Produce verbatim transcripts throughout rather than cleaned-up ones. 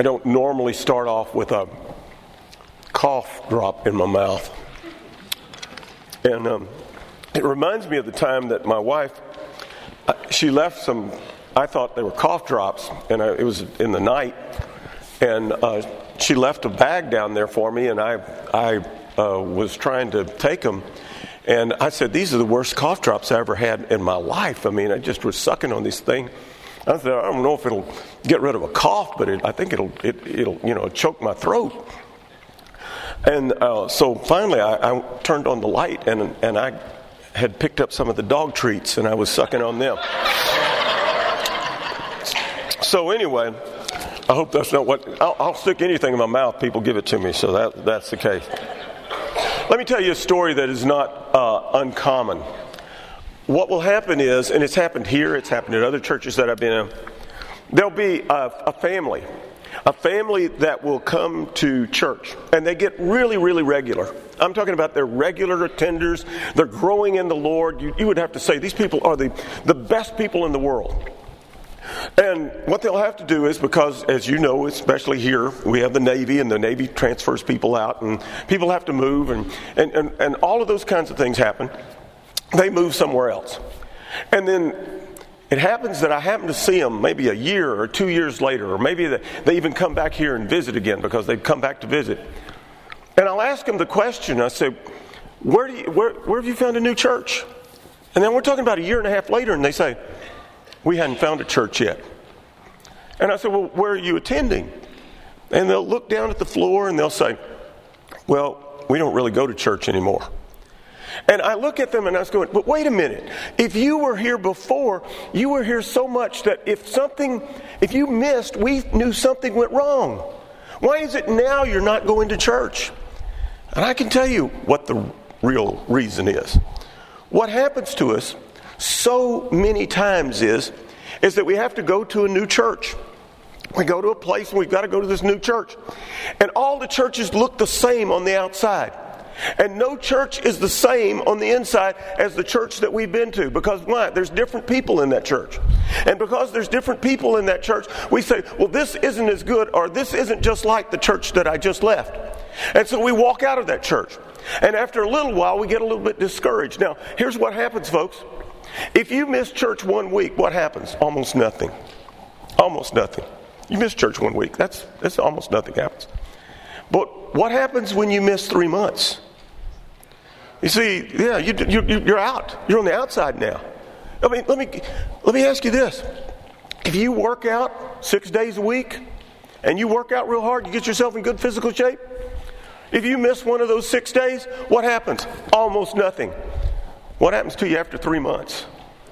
don't normally start off with a cough drop in my mouth. And um, it reminds me of the time that my wife, she left some, I thought they were cough drops, and I, it was in the night, and uh, she left a bag down there for me, and I, I uh, was trying to take them. And I said, these are the worst cough drops I ever had in my life. I mean, I just was sucking on this thing. I said, I don't know if it'll get rid of a cough, but it, I think it'll, it, it'll, you know, choke my throat. And uh, so finally, I, I turned on the light, and and I had picked up some of the dog treats, and I was sucking on them. So anyway, I hope that's not what I'll, I'll stick anything in my mouth. People give it to me, so that that's the case. Let me tell you a story that is not uh, uncommon. What will happen is, and it's happened here, it's happened at other churches that I've been in, there'll be a, a family, a family that will come to church, and they get really, really regular. I'm talking about they're regular attenders, they're growing in the Lord. You, you would have to say these people are the, the best people in the world. And what they'll have to do is, because as you know, especially here, we have the Navy, and the Navy transfers people out, and people have to move, and, and, and, and all of those kinds of things happen. They move somewhere else. And then it happens that I happen to see them maybe a year or two years later, or maybe they, they even come back here and visit again because they've come back to visit. And I'll ask them the question, I say, where, do you, where, where have you found a new church? And then we're talking about a year and a half later, and they say, we hadn't found a church yet. And I said, well, where are you attending? And they'll look down at the floor and they'll say, well, we don't really go to church anymore. And I look at them and I was going, but wait a minute. If you were here before, you were here so much that if something, if you missed, we knew something went wrong. Why is it now you're not going to church? And I can tell you what the real reason is. What happens to us so many times is, is that we have to go to a new church. We go to a place and we've got to go to this new church. And all the churches look the same on the outside. And no church is the same on the inside as the church that we've been to. Because why? There's different people in that church. And because there's different people in that church, we say, well, this isn't as good, or this isn't just like the church that I just left. And so we walk out of that church. And after a little while, we get a little bit discouraged. Now, here's what happens, folks. If you miss church one week, what happens? Almost nothing. Almost nothing. You miss church one week. That's, that's almost nothing happens. But what happens when you miss three months? You see, yeah, you, you, you're out. You're on the outside now. I mean, let me let me ask you this: if you work out six days a week, and you work out real hard, you get yourself in good physical shape. If you miss one of those six days, what happens? Almost nothing. What happens to you after three months?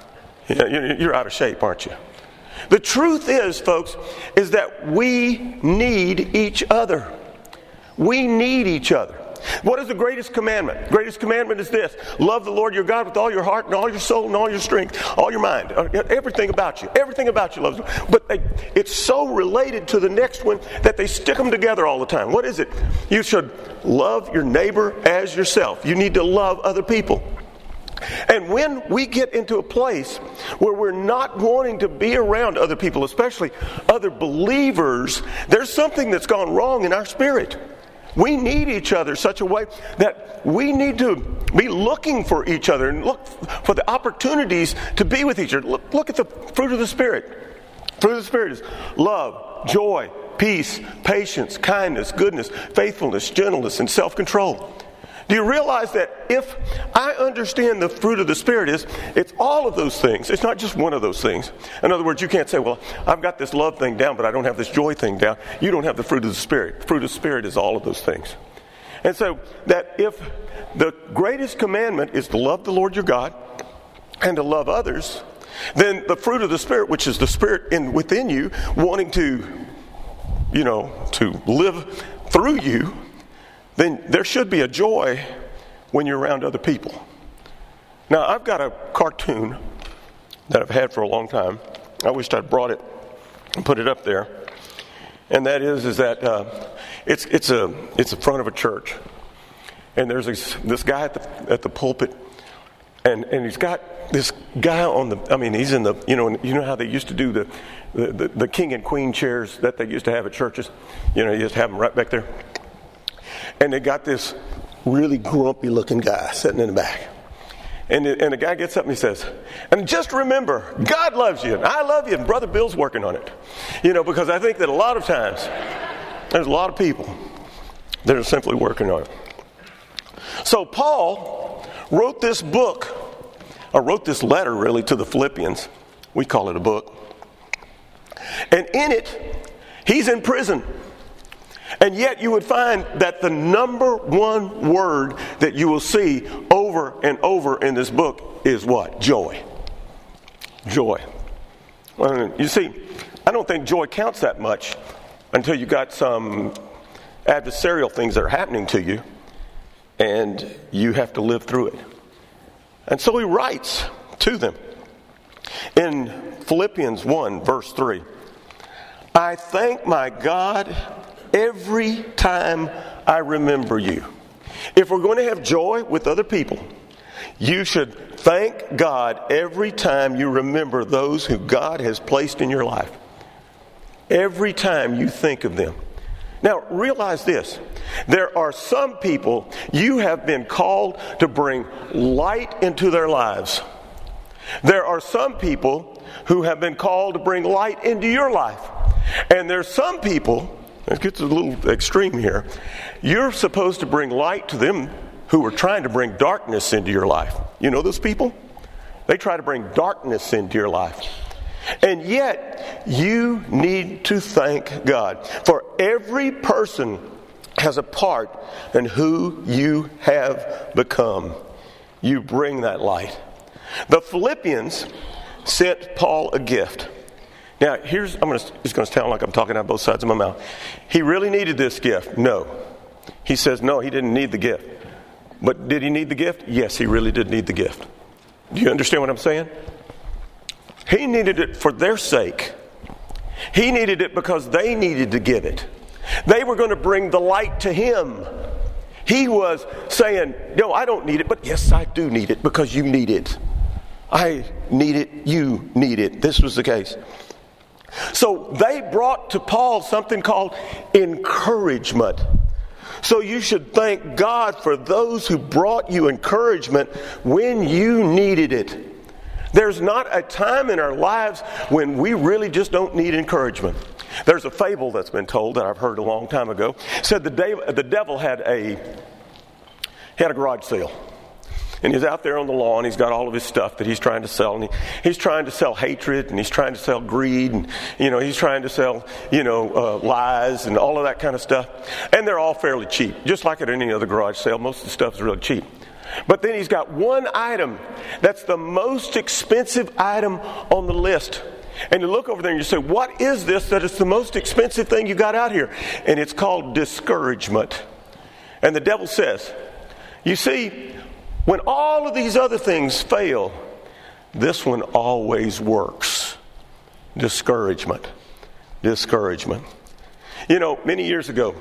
You're out of shape, aren't you? The truth is, folks, is that we need each other. We need each other. What is the greatest commandment? The greatest commandment is this: love the Lord your God with all your heart and all your soul and all your strength, all your mind, everything about you. Everything about you loves them. But they, it's so related to the next one that they stick them together all the time. What is it? You should love your neighbor as yourself. You need to love other people. And when we get into a place where we're not wanting to be around other people, especially other believers, there's something that's gone wrong in our spirit. We need each other such a way that we need to be looking for each other and look for the opportunities to be with each other. Look, look at the fruit of the Spirit. Fruit of the Spirit is love, joy, peace, patience, kindness, goodness, faithfulness, gentleness, and self-control. Do you realize that if I understand the fruit of the Spirit is, it's all of those things. It's not just one of those things. In other words, you can't say, well, I've got this love thing down, but I don't have this joy thing down. You don't have the fruit of the Spirit. The fruit of the Spirit is all of those things. And so that if the greatest commandment is to love the Lord your God and to love others, then the fruit of the Spirit, which is the Spirit in within you, wanting to, you know, to live through you, then there should be a joy when you're around other people. Now, I've got a cartoon that I've had for a long time. I wished I'd brought it and put it up there. And that is, is that uh, it's it's a it's the front of a church, and there's this, this guy at the at the pulpit, And and he's got this guy on the, I mean, he's in the, you know, you know how they used to do the, the, the, the king and queen chairs that they used to have at churches? You know, you just have them right back there. And they got this really grumpy looking guy sitting in the back. And the, and the guy gets up and he says, and just remember, God loves you, and I love you, and Brother Bill's working on it. You know, because I think that a lot of times, there's a lot of people that are simply working on it. So Paul wrote this book, or wrote this letter really to the Philippians. We call it a book. And in it, he's in prison. And yet you would find that the number one word that you will see over and over in this book is what? Joy. Joy. Well, you see, I don't think joy counts that much until you got some adversarial things that are happening to you and you have to live through it. And so he writes to them in Philippians one, verse three, I thank my God every time I remember you. If we're going to have joy with other people, you should thank God every time you remember those who God has placed in your life. Every time you think of them. Now, realize this. There are some people you have been called to bring light into their lives. There are some people who have been called to bring light into your life. And there's some people, it gets a little extreme here, you're supposed to bring light to them who are trying to bring darkness into your life. You know those people? They try to bring darkness into your life. And yet, you need to thank God. For every person has a part in who you have become. You bring that light. The Philippians sent Paul a gift. Now, here's, I'm gonna, it's going to sound like I'm talking out both sides of my mouth. He really needed this gift? No. He says, no, he didn't need the gift. But did he need the gift? Yes, he really did need the gift. Do you understand what I'm saying? He needed it for their sake. He needed it because they needed to get it. They were going to bring the light to him. He was saying, no, I don't need it, but yes, I do need it because you need it. I need it, you need it. This was the case. So they brought to Paul something called encouragement. So you should thank God for those who brought you encouragement when you needed it. There's not a time in our lives when we really just don't need encouragement. There's a fable that's been told that I've heard a long time ago. It said the, de- the devil had a had a garage sale. And he's out there on the lawn. He's got all of his stuff that he's trying to sell. And he, he's trying to sell hatred, and he's trying to sell greed, and you know he's trying to sell you know uh, lies and all of that kind of stuff. And they're all fairly cheap, just like at any other garage sale. Most of the stuff is really cheap. But then he's got one item that's the most expensive item on the list. And you look over there and you say, what is this that is the most expensive thing you got out here? And it's called discouragement. And the devil says, you see, when all of these other things fail, this one always works. Discouragement. Discouragement. You know, many years ago,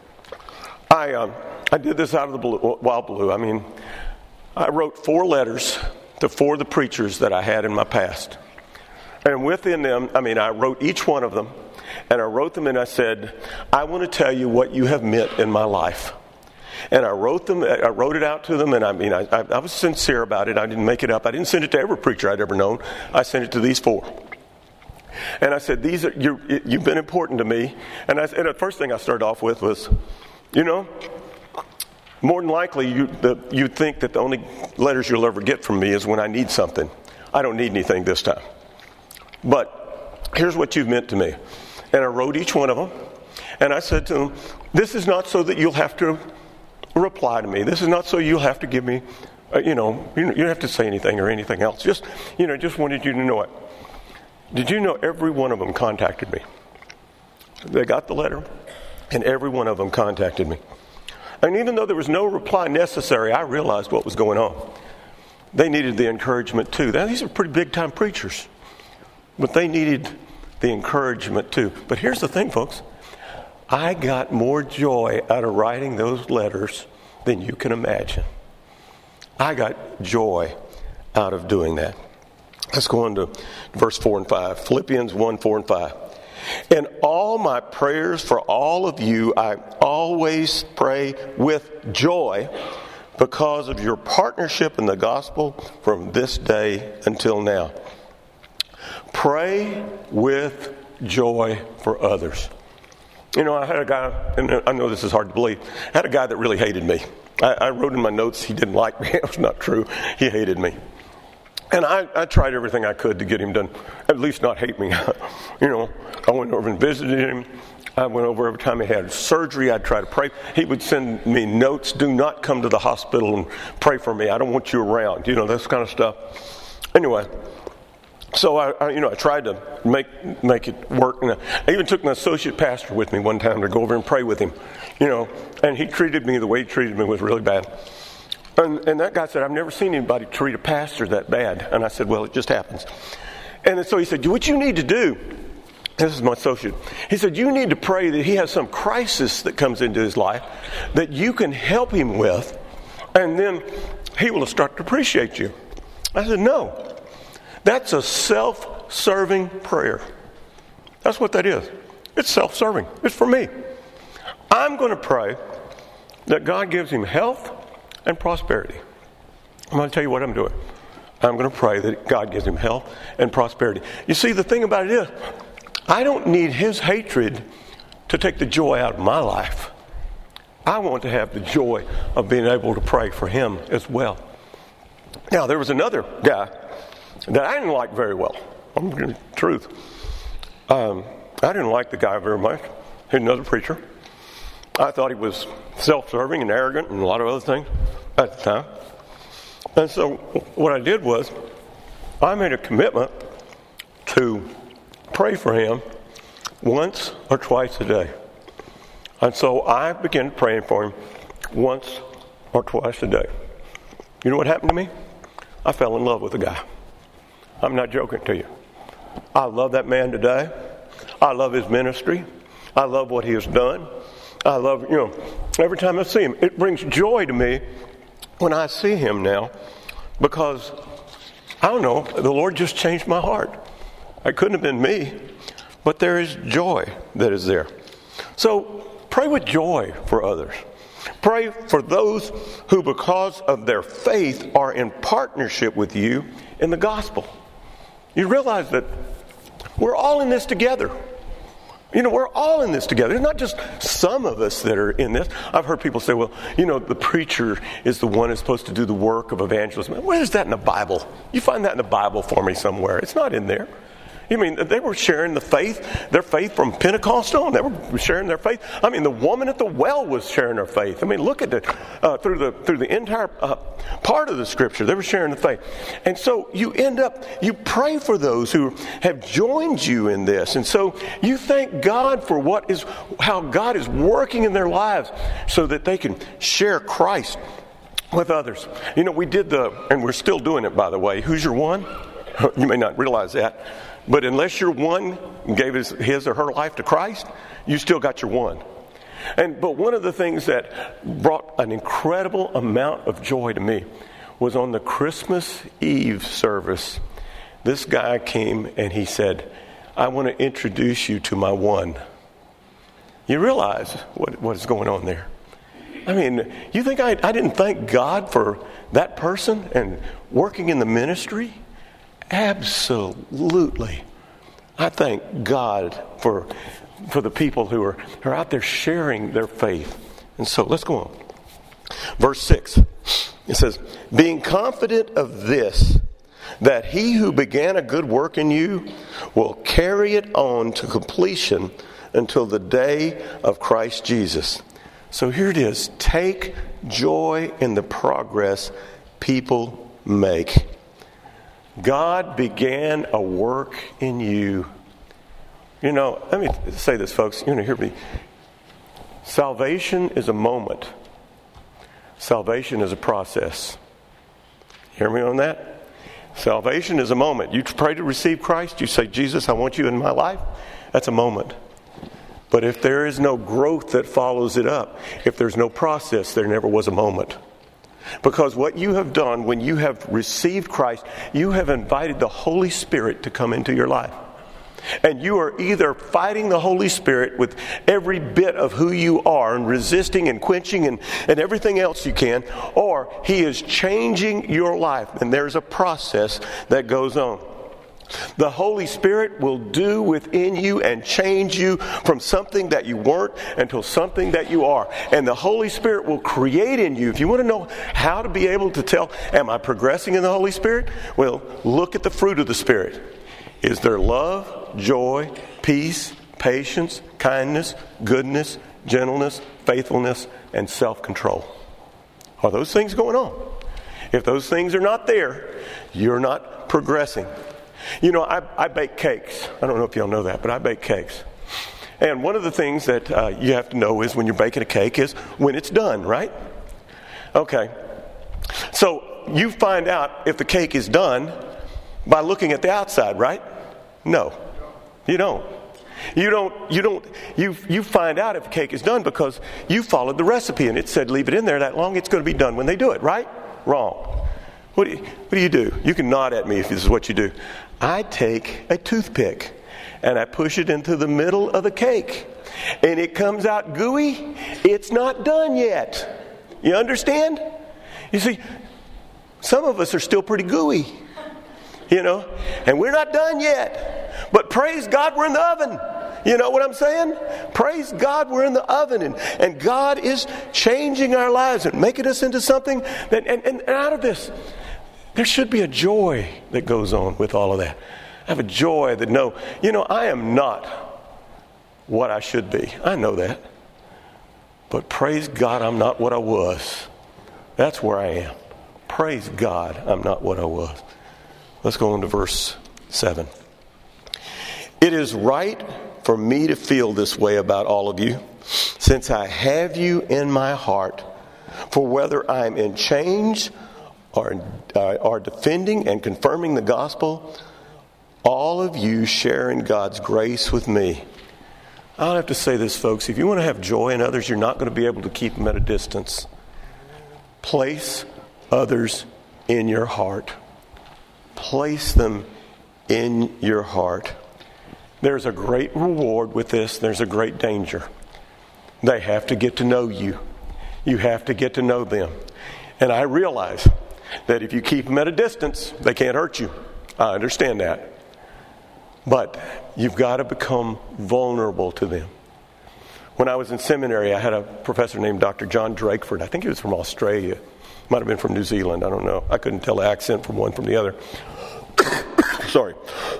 I um, I did this out of the blue, wild blue. I mean, I wrote four letters to four of the preachers that I had in my past. And within them, I mean, I wrote each one of them, and I wrote them and I said, I want to tell you what you have meant in my life. And I wrote them, I wrote it out to them, and I mean, I, I was sincere about it. I didn't make it up. I didn't send it to every preacher I'd ever known. I sent it to these four. And I said, these are, you're, you've been important to me. And, I, and the first thing I started off with was, you know, more than likely, you, the, you think that the only letters you'll ever get from me is when I need something. I don't need anything this time. But here's what you've meant to me. And I wrote each one of them. And I said to them, this is not so that you'll have to reply to me. This is not so you'll have to give me, uh, you know, you, you don't have to say anything or anything else. Just, you know, just wanted you to know it. Did you know every one of them contacted me? They got the letter, and every one of them contacted me. And even though there was no reply necessary, I realized what was going on. They needed the encouragement too. Now, these are pretty big-time preachers, but they needed the encouragement too. But here's the thing, folks. I got more joy out of writing those letters than you can imagine. I got joy out of doing that. Let's go on to verse four and five. Philippians one, four and five. In all my prayers for all of you, I always pray with joy because of your partnership in the gospel from this day until now. Pray with joy for others. You know, I had a guy, and I know this is hard to believe, I had a guy that really hated me. I, I wrote in my notes he didn't like me. It was not true. He hated me. And I, I tried everything I could to get him to at least not hate me. You know, I went over and visited him. I went over every time he had surgery. I'd try to pray. He would send me notes. Do not come to the hospital and pray for me. I don't want you around. You know, this kind of stuff. Anyway, so I, I you know, I tried to make make it work. And I even took my associate pastor with me one time to go over and pray with him. You know, and he treated me the way he treated me was really bad. And, and that guy said, I've never seen anybody treat a pastor that bad. And I said, well, it just happens. And so he said, what you need to do, this is my associate, he said, you need to pray that he has some crisis that comes into his life that you can help him with, and then he will start to appreciate you. I said, no, that's a self-serving prayer. That's what that is. It's self-serving. It's for me. I'm going to pray that God gives him health and prosperity. I'm going to tell you what I'm doing. I'm going to pray that God gives him health and prosperity. You see, the thing about it is, I don't need his hatred to take the joy out of my life. I want to have the joy of being able to pray for him as well. Now, there was another guy that I didn't like very well. I'm going to tell the truth. Um, I didn't like the guy very much. He's another preacher. I thought he was self-serving and arrogant and a lot of other things at the time. And so what I did was I made a commitment to pray for him once or twice a day. And so I began praying for him once or twice a day. You know what happened to me? I fell in love with the guy. I'm not joking to you. I love that man today. I love his ministry. I love what he has done. I love, you know, every time I see him, it brings joy to me when I see him now, because, I don't know, the Lord just changed my heart. It couldn't have been me, but there is joy that is there. So pray with joy for others. Pray for those who, because of their faith, are in partnership with you in the gospel. You realize that we're all in this together. You know, we're all in this together. It's not just some of us that are in this. I've heard people say, well, you know, the preacher is the one who's supposed to do the work of evangelism. Where is that in the Bible? You find that in the Bible for me somewhere. It's not in there. You mean, they were sharing the faith, their faith from Pentecost on. They were sharing their faith. I mean, the woman at the well was sharing her faith. I mean, look at it uh, through the through the entire uh, part of the Scripture. They were sharing the faith. And so you end up, you pray for those who have joined you in this. And so you thank God for what is, how God is working in their lives so that they can share Christ with others. You know, we did the, and we're still doing it, by the way. Who's your one? You may not realize that. But unless your one gave his, his or her life to Christ, you still got your one. And but one of the things that brought an incredible amount of joy to me was on the Christmas Eve service. This guy came and he said, I want to introduce you to my one. You realize what, what is going on there. I mean, you think I, I didn't thank God for that person and working in the ministry? Absolutely. I thank God for for the people who are, who are out there sharing their faith. And so let's go on. Verse six. It says, being confident of this, that he who began a good work in you will carry it on to completion until the day of Christ Jesus. So here it is. Take joy in the progress people make. God began a work in you. You know, let me say this, folks. You know, hear me. Salvation is a moment. Salvation is a process. Hear me on that? Salvation is a moment. You pray to receive Christ. You say, Jesus, I want you in my life. That's a moment. But if there is no growth that follows it up, if there's no process, there never was a moment. Because what you have done when you have received Christ, you have invited the Holy Spirit to come into your life. And you are either fighting the Holy Spirit with every bit of who you are and resisting and quenching and, and everything else you can, or He is changing your life. And there's a process that goes on. The Holy Spirit will do within you and change you from something that you weren't until something that you are. And the Holy Spirit will create in you. If you want to know how to be able to tell, am I progressing in the Holy Spirit? Well, look at the fruit of the Spirit. Is there love, joy, peace, patience, kindness, goodness, gentleness, faithfulness, and self-control? Are those things going on? If those things are not there, you're not progressing. You know, I, I bake cakes. I don't know if y'all know that, but I bake cakes. And one of the things that uh, you have to know is when you're baking a cake is when it's done, right? Okay. So you find out if the cake is done by looking at the outside, right? No, you don't. You don't, you don't, you you find out if a cake is done because you followed the recipe and it said leave it in there that long, it's going to be done when they do it, right? Wrong. What do you, what do you do? You can nod at me if this is what you do. I take a toothpick and I push it into the middle of the cake and it comes out gooey. It's not done yet. You understand? You see, some of us are still pretty gooey. You know, and we're not done yet. But praise God, we're in the oven. You know what I'm saying? Praise God, we're in the oven. And, and God is changing our lives and making us into something that, and, and out of this, there should be a joy that goes on with all of that. I have a joy that no, you know, I am not what I should be. I know that. But praise God, I'm not what I was. That's where I am. Praise God, I'm not what I was. Let's go on to verse seven. It is right for me to feel this way about all of you, since I have you in my heart. For whether I'm in chains or, uh, or defending and confirming the gospel, all of you share in God's grace with me. I'll have to say this, folks. If you want to have joy in others, you're not going to be able to keep them at a distance. Place others in your heart. Place them in your heart. There's a great reward with this. There's a great danger. They have to get to know you. You have to get to know them. And I realize that if you keep them at a distance, they can't hurt you. I understand that. But you've got to become vulnerable to them. When I was in seminary, I had a professor named Doctor John Drakeford. I think he was from Australia. Might have been from New Zealand. I don't know. I couldn't tell the accent from one from the other. Sorry.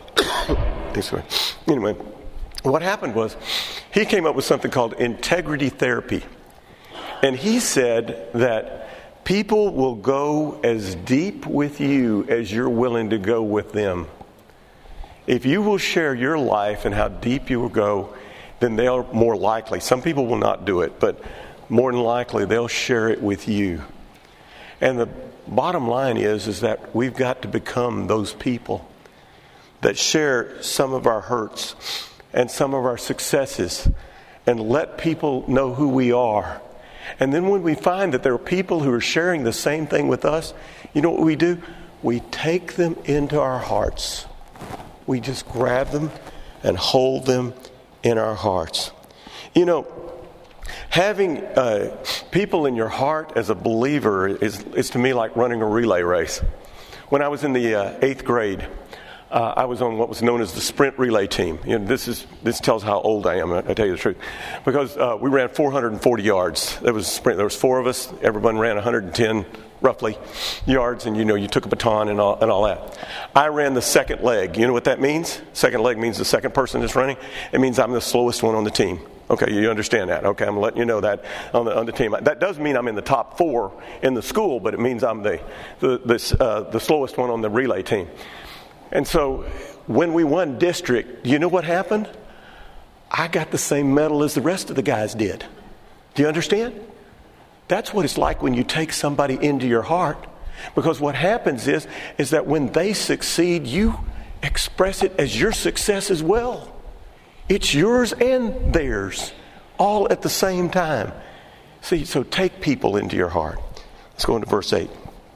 Anyway, what happened was he came up with something called integrity therapy. And he said that people will go as deep with you as you're willing to go with them. If you will share your life and how deep you will go, then they'll more likely, some people will not do it, but more than likely they'll share it with you. And the bottom line is, is that we've got to become those people that share some of our hurts and some of our successes and let people know who we are. And then when we find that there are people who are sharing the same thing with us, you know what we do? We take them into our hearts. We just grab them and hold them in our hearts. You know, having uh, people in your heart as a believer is, is to me like running a relay race. When I was in the uh, eighth grade, uh, I was on what was known as the sprint relay team. You know, this is this tells how old I am. I, I tell you the truth, because uh, we ran four hundred forty yards. There was a sprint. There was four of us. Everyone ran one hundred ten roughly yards, and you know you took a baton and all and all that. I ran the second leg. You know what that means? Second leg means the second person is running. It means I'm the slowest one on the team. Okay, you understand that. Okay, I'm letting you know that on the on the team. That does mean I'm in the top four in the school, but it means I'm the the the, uh, the slowest one on the relay team. And so when we won district, you know what happened? I got the same medal as the rest of the guys did. Do you understand? That's what it's like when you take somebody into your heart. Because what happens is, is that when they succeed, you express it as your success as well. It's yours and theirs, all at the same time. See, so take people into your heart. Let's go into verse eight.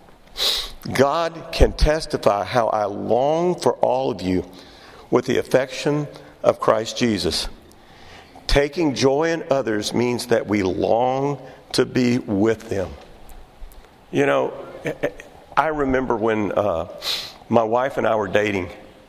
God can testify how I long for all of you with the affection of Christ Jesus. Taking joy in others means that we long to be with them. You know, I remember when uh, my wife and I were dating,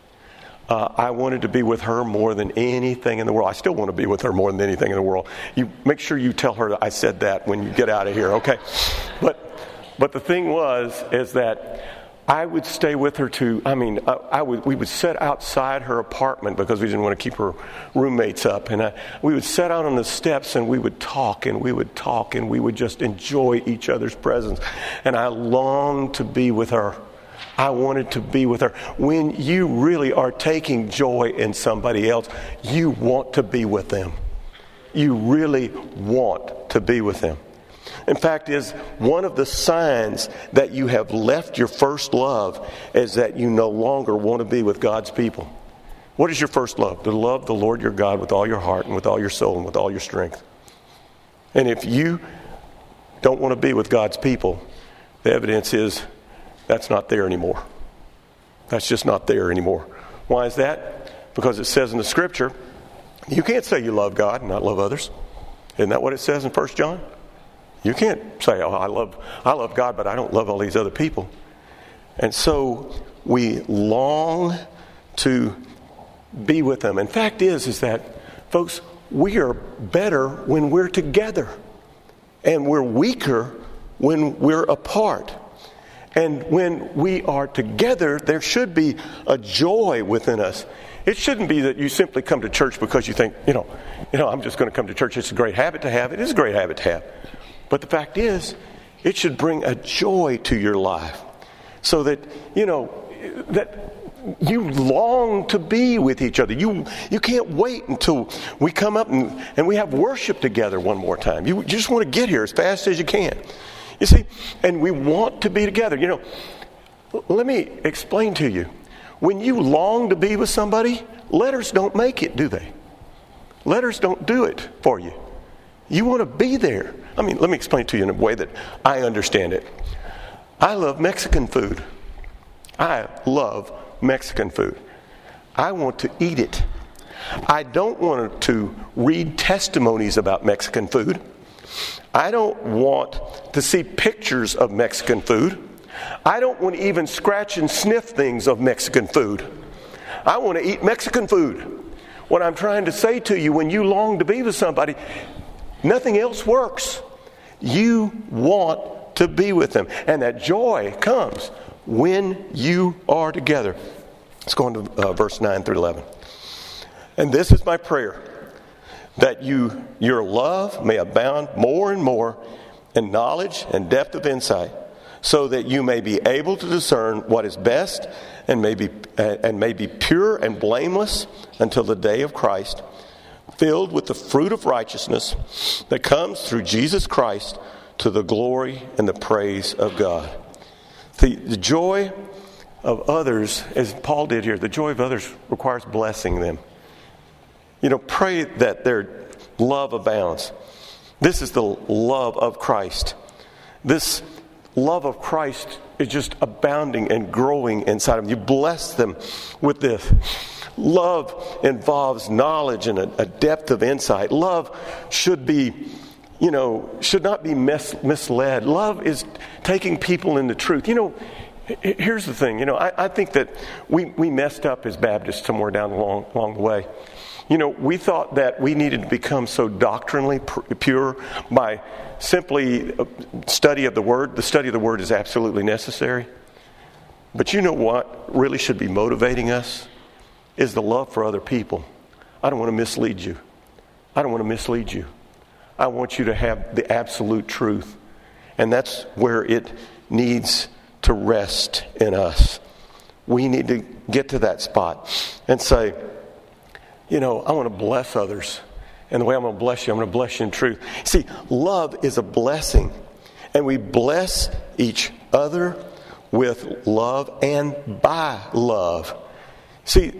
uh, I wanted to be with her more than anything in the world. I still want to be with her more than anything in the world. You make sure you tell her that I said that when you get out of here, okay? But but the thing was, is that I would stay with her to, I mean, I, I would, we would sit outside her apartment because we didn't want to keep her roommates up. And I, we would sit out on the steps and we would talk and we would talk and we would just enjoy each other's presence. And I longed to be with her. I wanted to be with her. When you really are taking joy in somebody else, you want to be with them. You really want to be with them. In fact, is one of the signs that you have left your first love is that you no longer want to be with God's people. What is your first love? To love the Lord your God with all your heart and with all your soul and with all your strength. And if you don't want to be with God's people, the evidence is that's not there anymore. That's just not there anymore. Why is that? Because it says in the Scripture, you can't say you love God and not love others. Isn't that what it says in First John? You can't say, oh, I love I love God, but I don't love all these other people. And so we long to be with them. And fact is, is that, folks, we are better when we're together. And we're weaker when we're apart. And when we are together, there should be a joy within us. It shouldn't be that you simply come to church because you think, you know, you know, I'm just going to come to church. It's a great habit to have. It is a great habit to have. But the fact is, it should bring a joy to your life so that, you know, that you long to be with each other. You you can't wait until we come up and, and we have worship together one more time. You just want to get here as fast as you can. You see, and we want to be together. You know, let me explain to you. When you long to be with somebody, letters don't make it, do they? Letters don't do it for you. You want to be there. I mean, let me explain it to you in a way that I understand it. I love Mexican food. I love Mexican food. I want to eat it. I don't want to read testimonies about Mexican food. I don't want to see pictures of Mexican food. I don't want to even scratch and sniff things of Mexican food. I want to eat Mexican food. What I'm trying to say to you, when you long to be with somebody, nothing else works. You want to be with them. And that joy comes when you are together. Let's go on to uh, verse nine through eleven. And this is my prayer, that you, your love may abound more and more in knowledge and depth of insight, so that you may be able to discern what is best and may be, uh, and may be pure and blameless until the day of Christ, filled with the fruit of righteousness that comes through Jesus Christ to the glory and the praise of God. The, the joy of others, as Paul did here, the joy of others requires blessing them. You know, pray that their love abounds. This is the love of Christ. This love of Christ is just abounding and growing inside of them. You bless them with this. Love involves knowledge and a, a depth of insight. Love should be, you know, should not be mis- misled. Love is taking people into truth. You know, here's the thing. You know, I, I think that we, we messed up as Baptists somewhere down along, along the way. You know, we thought that we needed to become so doctrinally pure by simply study of the Word. The study of the Word is absolutely necessary. But you know what really should be motivating us? Is the love for other people. I don't want to mislead you. I don't want to mislead you. I want you to have the absolute truth. And that's where it needs to rest in us. We need to get to that spot and say, you know, I want to bless others. And the way I'm going to bless you, I'm going to bless you in truth. See, love is a blessing. And we bless each other with love and by love. See,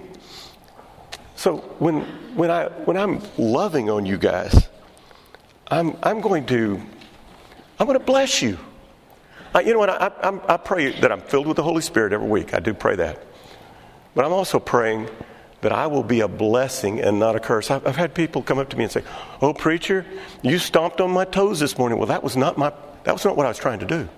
so when when I when I'm loving on you guys, I'm I'm going to I'm going to bless you. I, you know what? I, I, I pray that I'm filled with the Holy Spirit every week. I do pray that. But I'm also praying that I will be a blessing and not a curse. I've, I've had people come up to me and say, "Oh, preacher, you stomped on my toes this morning." Well, that was not my. That was not what I was trying to do.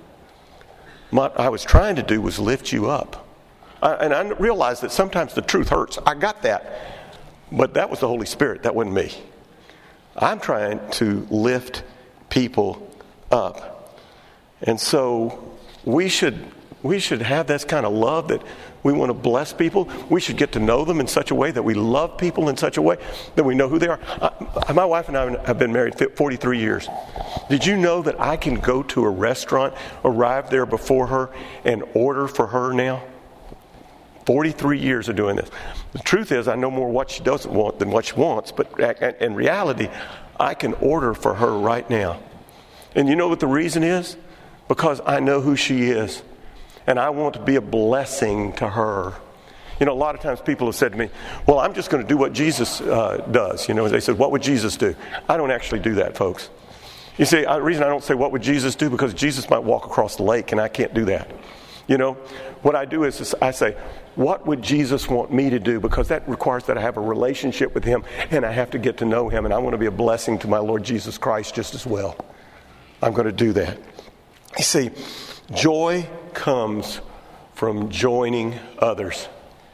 What I was trying to do was lift you up. I, and I realized that sometimes the truth hurts. I got that. But that was the Holy Spirit. That wasn't me. I'm trying to lift people up. And so we should we should have this kind of love that we want to bless people. We should get to know them in such a way that we love people in such a way that we know who they are. I, my wife and I have been married forty-three years. Did you know that I can go to a restaurant, arrive there before her, and order for her now? forty-three years of doing this. The truth is, I know more what she doesn't want than what she wants, but in reality, I can order for her right now. And you know what the reason is? Because I know who she is, and I want to be a blessing to her. You know, a lot of times people have said to me, well, I'm just going to do what Jesus uh, does. You know, they said, what would Jesus do? I don't actually do that, folks. You see, the reason I don't say what would Jesus do, because Jesus might walk across the lake, and I can't do that. You know, what I do is I say, what would Jesus want me to do? Because that requires that I have a relationship with him and I have to get to know him, and I want to be a blessing to my Lord Jesus Christ just as well. I'm going to do that. You see, joy comes from joining others.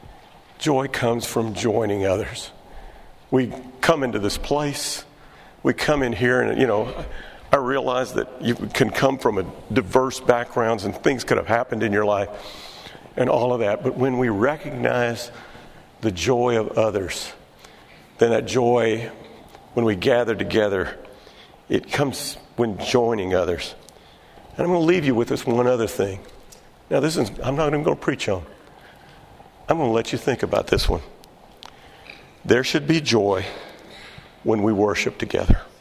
Joy comes from joining others. We come into this place. We come in here and, you know, I realize that you can come from a diverse backgrounds and things could have happened in your life and all of that. But when we recognize the joy of others, then that joy, when we gather together, it comes when joining others. And I'm going to leave you with this one other thing. Now, this is, I'm not even going to preach on. I'm going to let you think about this one. There should be joy when we worship together.